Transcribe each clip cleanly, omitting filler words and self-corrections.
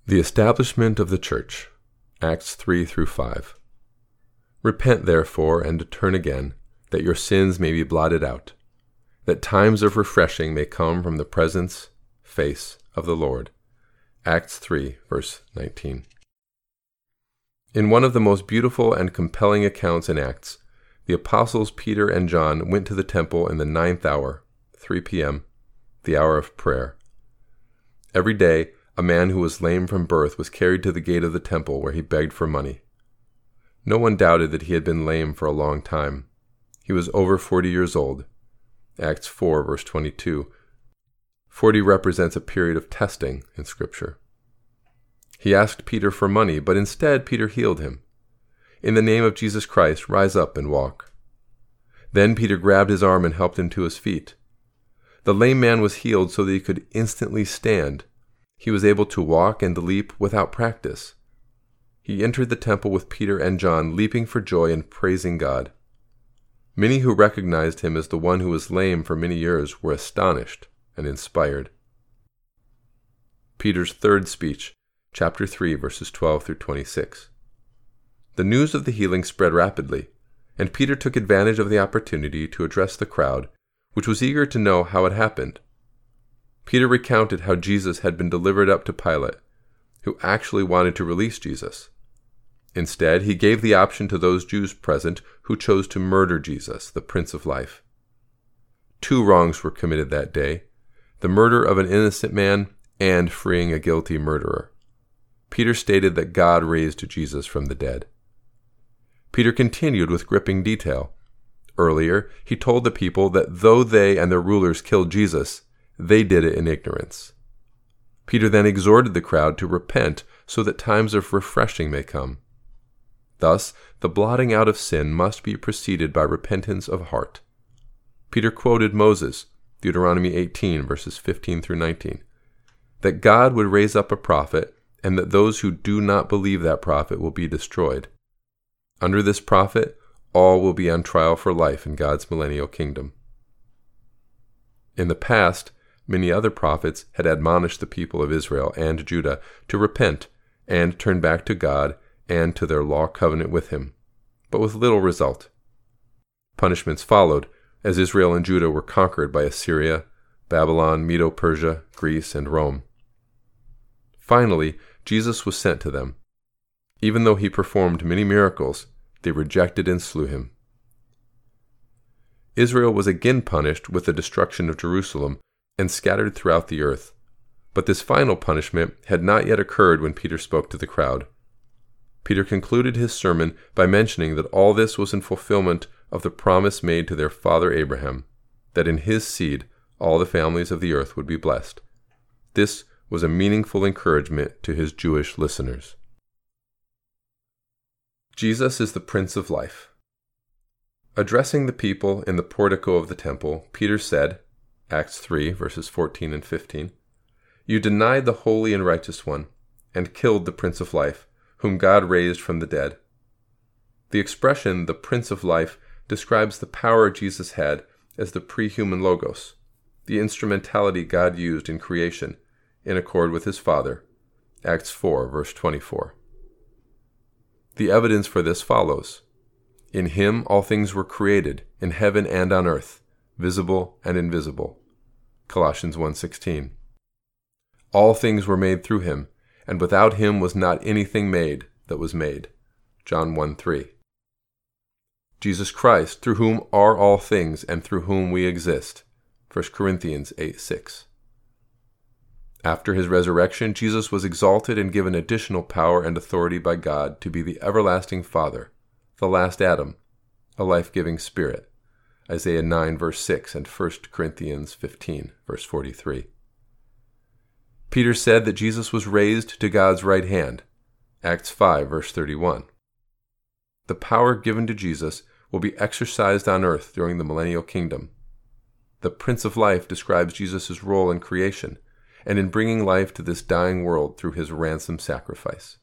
The establishment of the church, Acts 3 through 5. Repent therefore and turn again, that your sins may be blotted out, that times of refreshing may come from the face of the Lord. Acts 3 verse 19. In one of the most beautiful and compelling accounts in Acts, the apostles Peter and John went to the temple in the 9th hour, 3 p.m., the hour of prayer. Every day, a man who was lame from birth was carried to the gate of the temple where he begged for money. No one doubted that he had been lame for a long time. He was over 40 years old. Acts 4 verse 22. 40 represents a period of testing in Scripture. He asked Peter for money, but instead Peter healed him. In the name of Jesus Christ, rise up and walk. Then Peter grabbed his arm and helped him to his feet. The lame man was healed so that he could instantly stand. He was able to walk and leap without practice. He entered the temple with Peter and John, leaping for joy and praising God. Many who recognized him as the one who was lame for many years were astonished and inspired. Peter's third speech, chapter 3, verses 12 through 26. The news of the healing spread rapidly, and Peter took advantage of the opportunity to address the crowd, which was eager to know how it happened. Peter recounted how Jesus had been delivered up to Pilate, who actually wanted to release Jesus. Instead, he gave the option to those Jews present who chose to murder Jesus, the Prince of Life. 2 wrongs were committed that day: the murder of an innocent man and freeing a guilty murderer. Peter stated that God raised Jesus from the dead. Peter continued with gripping detail. Earlier, he told the people that though they and their rulers killed Jesus, they did it in ignorance. Peter then exhorted the crowd to repent so that times of refreshing may come. Thus, the blotting out of sin must be preceded by repentance of heart. Peter quoted Moses, Deuteronomy 18, verses 15 through 19, that God would raise up a prophet, and that those who do not believe that prophet will be destroyed. Under this prophet, all will be on trial for life in God's millennial kingdom. In the past, many other prophets had admonished the people of Israel and Judah to repent and turn back to God and to their law covenant with him, but with little result. Punishments followed as Israel and Judah were conquered by Assyria, Babylon, Medo-Persia, Greece, and Rome. Finally, Jesus was sent to them. Even though he performed many miracles, they rejected and slew him. Israel was again punished with the destruction of Jerusalem and scattered throughout the earth. But this final punishment had not yet occurred when Peter spoke to the crowd. Peter concluded his sermon by mentioning that all this was in fulfillment of the promise made to their father Abraham, that in his seed all the families of the earth would be blessed. This was a meaningful encouragement to his Jewish listeners. Jesus is the Prince of Life. Addressing the people in the portico of the temple, Peter said, Acts 3, verses 14 and 15, "You denied the holy and righteous one, and killed the Prince of Life, whom God raised from the dead." The expression, the Prince of Life, describes the power Jesus had as the pre-human Logos, the instrumentality God used in creation, in accord with his Father. Acts 4, verse 24. The evidence for this follows. In him all things were created, in heaven and on earth, visible and invisible. Colossians 1:16. All things were made through him, and without him was not anything made that was made. John 1:3. Jesus Christ, through whom are all things and through whom we exist. 1 Corinthians 8:6. After his resurrection, Jesus was exalted and given additional power and authority by God to be the everlasting Father, the last Adam, a life-giving Spirit. Isaiah 9, verse 6, and 1 Corinthians 15, verse 43. Peter said that Jesus was raised to God's right hand. Acts 5, verse 31. The power given to Jesus will be exercised on earth during the millennial kingdom. The Prince of Life describes Jesus' role in creation and in bringing life to this dying world through his ransom sacrifice.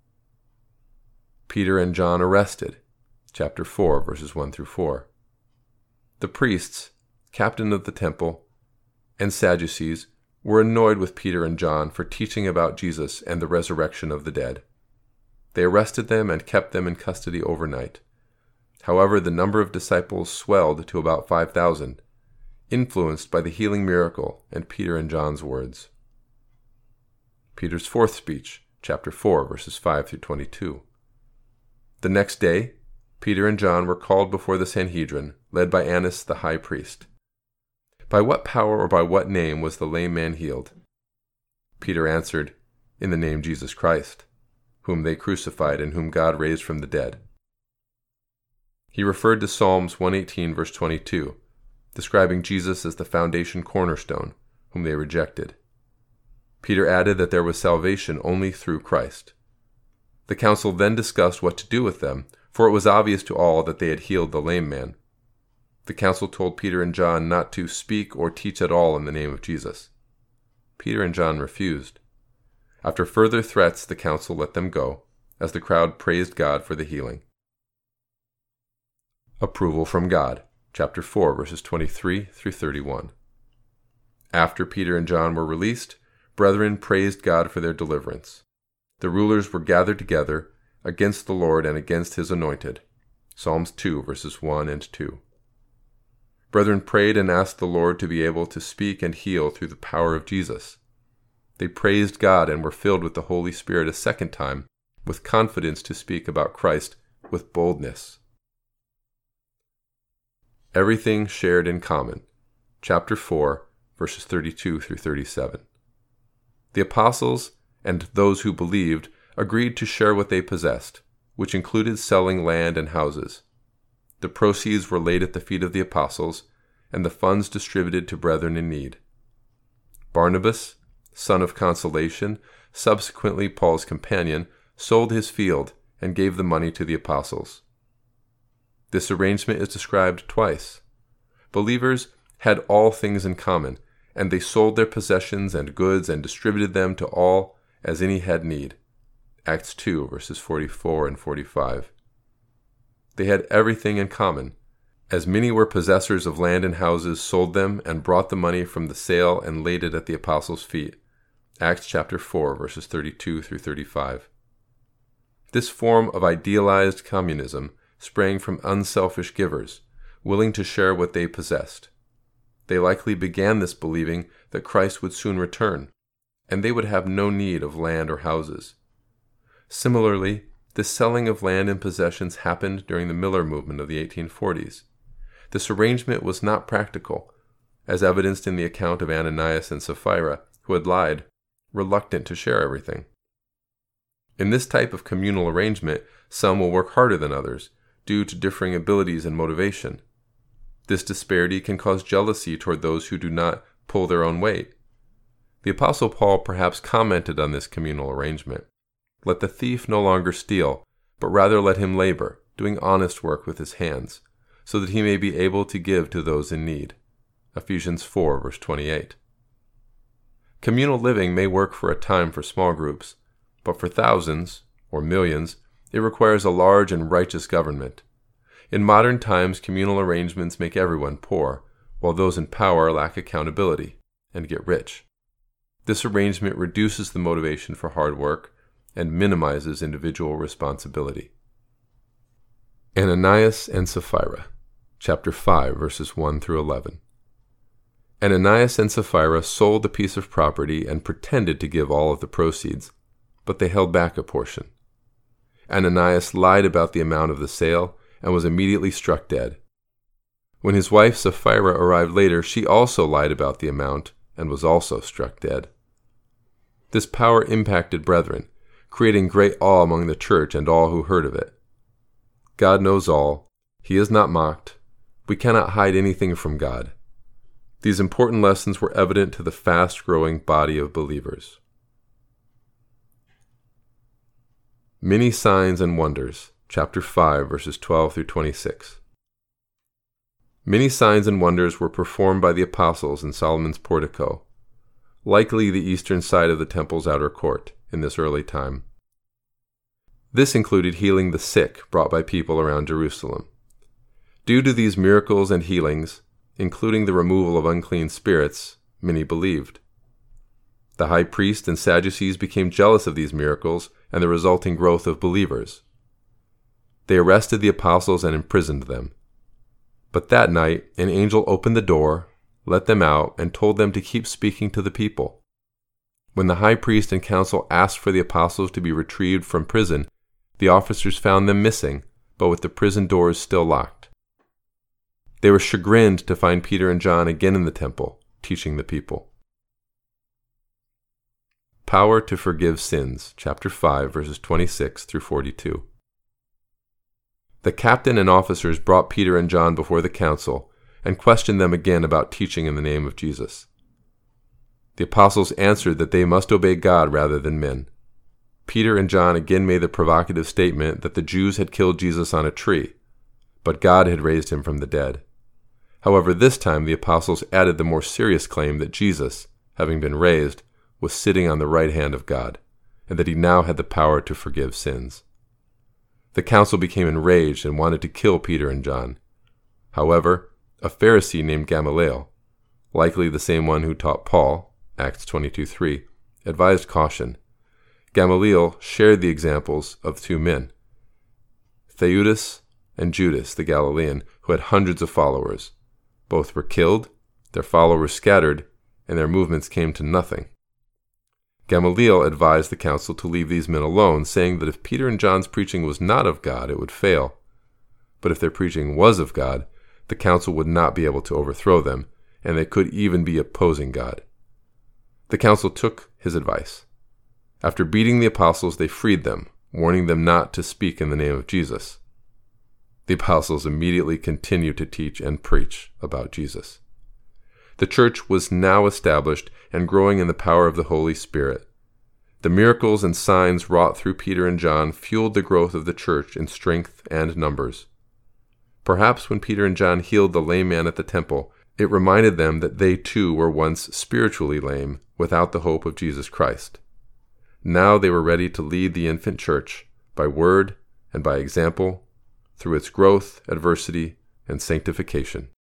Peter and John arrested. Chapter 4, verses 1 through 4. The priests, captain of the temple, and Sadducees were annoyed with Peter and John for teaching about Jesus and the resurrection of the dead. They arrested them and kept them in custody overnight. However, the number of disciples swelled to about 5,000, influenced by the healing miracle and Peter and John's words. Peter's fourth speech, chapter 4, verses 5 through 22. The next day, Peter and John were called before the Sanhedrin, led by Annas the high priest. By what power or by what name was the lame man healed? Peter answered, In the name Jesus Christ, whom they crucified and whom God raised from the dead. He referred to Psalms 118, verse 22, describing Jesus as the foundation cornerstone, whom they rejected. Peter added that there was salvation only through Christ. The council then discussed what to do with them, for it was obvious to all that they had healed the lame man. The council told Peter and John not to speak or teach at all in the name of Jesus. Peter and John refused. After further threats, the council let them go, as the crowd praised God for the healing. Approval from God, chapter 4, verses 23 through 31. After Peter and John were released, brethren praised God for their deliverance. The rulers were gathered together against the Lord and against his anointed. Psalms 2, verses 1 and 2. Brethren prayed and asked the Lord to be able to speak and heal through the power of Jesus. They praised God and were filled with the Holy Spirit a second time, with confidence to speak about Christ with boldness. Everything shared in common. Chapter 4, verses 32 through 37. The apostles and those who believed agreed to share what they possessed, which included selling land and houses. The proceeds were laid at the feet of the apostles, and the funds distributed to brethren in need. Barnabas, son of consolation, subsequently Paul's companion, sold his field and gave the money to the apostles. This arrangement is described twice. Believers had all things in common, and they sold their possessions and goods and distributed them to all as any had need. Acts 2, verses 44 and 45. They had everything in common. As many were possessors of land and houses, sold them and brought the money from the sale and laid it at the apostles' feet. Acts chapter 4, verses 32 through 35. This form of idealized communism sprang from unselfish givers, willing to share what they possessed. They likely began this believing that Christ would soon return, and they would have no need of land or houses. Similarly, the selling of land and possessions happened during the Miller movement of the 1840s. This arrangement was not practical, as evidenced in the account of Ananias and Sapphira, who had lied, reluctant to share everything. In this type of communal arrangement, some will work harder than others, due to differing abilities and motivation. This disparity can cause jealousy toward those who do not pull their own weight. The Apostle Paul perhaps commented on this communal arrangement. Let the thief no longer steal, but rather let him labor, doing honest work with his hands, so that he may be able to give to those in need. Ephesians 4, verse 28. Communal living may work for a time for small groups, but for thousands, or millions, it requires a large and righteous government. In modern times, communal arrangements make everyone poor, while those in power lack accountability and get rich. This arrangement reduces the motivation for hard work and minimizes individual responsibility. Ananias and Sapphira, chapter 5, verses 1 through 11. Ananias and Sapphira sold a piece of property and pretended to give all of the proceeds, but they held back a portion. Ananias lied about the amount of the sale and was immediately struck dead. When his wife Sapphira arrived later, she also lied about the amount and was also struck dead. This power impacted brethren, creating great awe among the church and all who heard of it. God knows all. He is not mocked. We cannot hide anything from God. These important lessons were evident to the fast-growing body of believers. Many signs and wonders, chapter 5, verses 12 through 26. Many signs and wonders were performed by the apostles in Solomon's portico, likely the eastern side of the temple's outer court, in this early time. This included healing the sick brought by people around Jerusalem. Due to these miracles and healings, including the removal of unclean spirits, many believed. The high priest and Sadducees became jealous of these miracles and the resulting growth of believers. They arrested the apostles and imprisoned them. But that night, an angel opened the door, let them out, and told them to keep speaking to the people. When the high priest and council asked for the apostles to be retrieved from prison, the officers found them missing, but with the prison doors still locked. They were chagrined to find Peter and John again in the temple, teaching the people. Power to forgive sins, chapter 5, verses 26 through 42. The captain and officers brought Peter and John before the council and questioned them again about teaching in the name of Jesus. The apostles answered that they must obey God rather than men. Peter and John again made the provocative statement that the Jews had killed Jesus on a tree, but God had raised him from the dead. However, this time the apostles added the more serious claim that Jesus, having been raised, was sitting on the right hand of God, and that he now had the power to forgive sins. The council became enraged and wanted to kill Peter and John. However, a Pharisee named Gamaliel, likely the same one who taught Paul, Acts 22:3, advised caution. Gamaliel shared the examples of two men, Theudas and Judas the Galilean, who had hundreds of followers. Both were killed, their followers scattered, and their movements came to nothing. Gamaliel advised the council to leave these men alone, saying that if Peter and John's preaching was not of God, it would fail. But if their preaching was of God, the council would not be able to overthrow them, and they could even be opposing God. The council took his advice. After beating the apostles, they freed them, warning them not to speak in the name of Jesus. The apostles immediately continued to teach and preach about Jesus. The church was now established and growing in the power of the Holy Spirit. The miracles and signs wrought through Peter and John fueled the growth of the church in strength and numbers. Perhaps when Peter and John healed the lame man at the temple, it reminded them that they too were once spiritually lame without the hope of Jesus Christ. Now they were ready to lead the infant church by word and by example through its growth, adversity, and sanctification.